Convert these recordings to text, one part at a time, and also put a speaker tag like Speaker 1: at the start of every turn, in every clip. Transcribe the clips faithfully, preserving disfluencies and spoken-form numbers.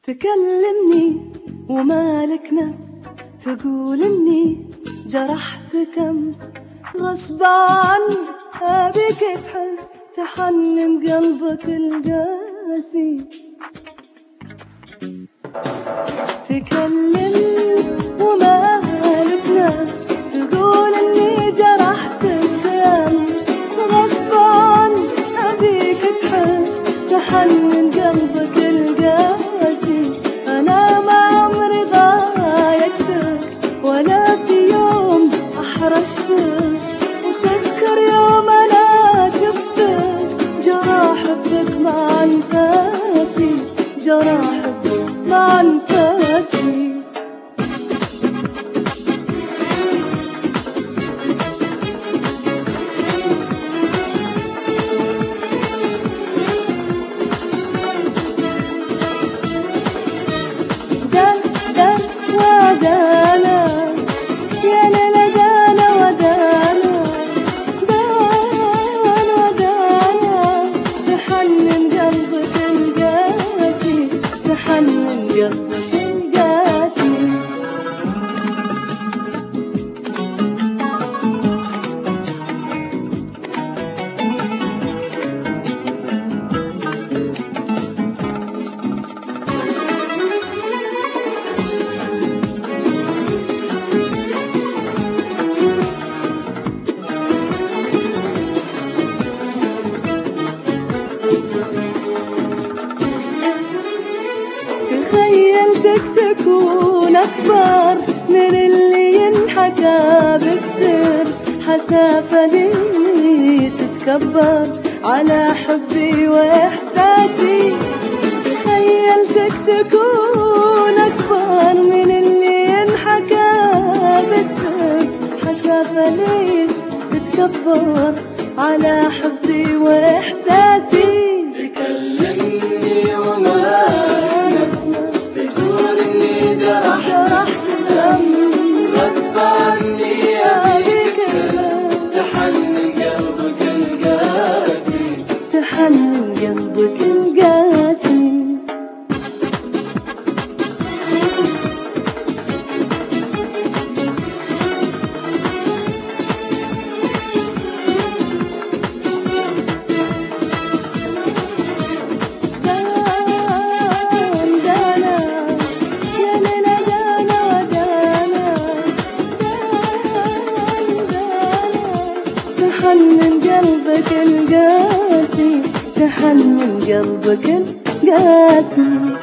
Speaker 1: تكلمني ومالك نفس، تقول اني جرحتك امس، غصب عنك ابيك تحس، تحنن قلبك القاسي. تكلمني ومالك نفس، تقول اني جرحتك امس، غصب عنك ابيك تحس، تحنن قلبك القاسي. انا ما عمري ضايقتك ولا في يوم احرجتك، وتذكر يوم انا شفتك جرى حبك مع انفاسي، جرى حبك مع انفاسي. تخيلتك تكون أكبر من اللي ينحكى بالسر، حسافة لي تتكبر على حبي وإحساسي. تخيلتك تكون أكبر من اللي ينحكى بالسر، حسافة لي تتكبر على حبي وإحساسي.
Speaker 2: تكلمني وما تقول اني جرحتك امس، غصب عني ابيك تحنن قلبك القاسي،
Speaker 1: تحنن قلبك القاسي. تحنن قلبك القاسي، تحنن قلبك القاسي.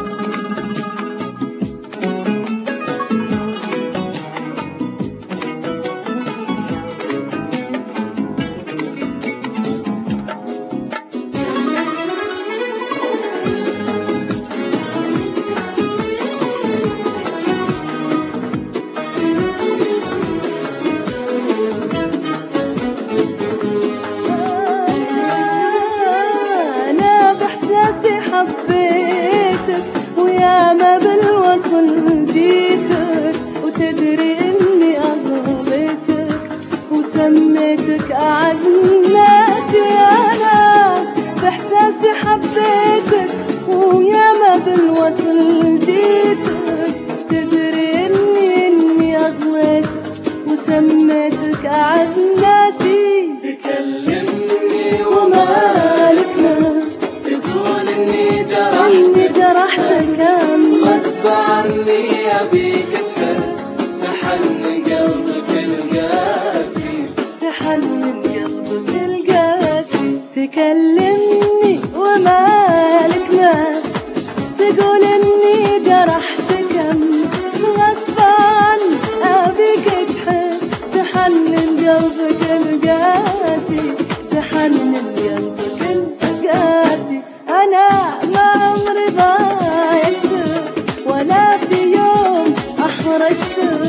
Speaker 1: حبيتك ويا ما بالوصل جيتك، وتدري اني اغليتك وسميتك اعز ناسي. انا باحساسي حبيتك ويا ما بالوصل جيتك، تدري اني اني اغليتك وسميتك اعز ناسي.
Speaker 2: تكلمني ومالك نفس، تقول اني
Speaker 1: جرحتك امس،
Speaker 2: غصب عني ابيك تحس، تحنن قلبك القاسي،
Speaker 1: تحنن قلبك القاسي. تكلمني ومالك ناس، تقول اني جرحتك امس، غصب عني ابيك تحس، تحنن قلبك القاسي، تحنن قلبك القاسي. انا ما عمري ضايقتك ولا في يوم احرجتك،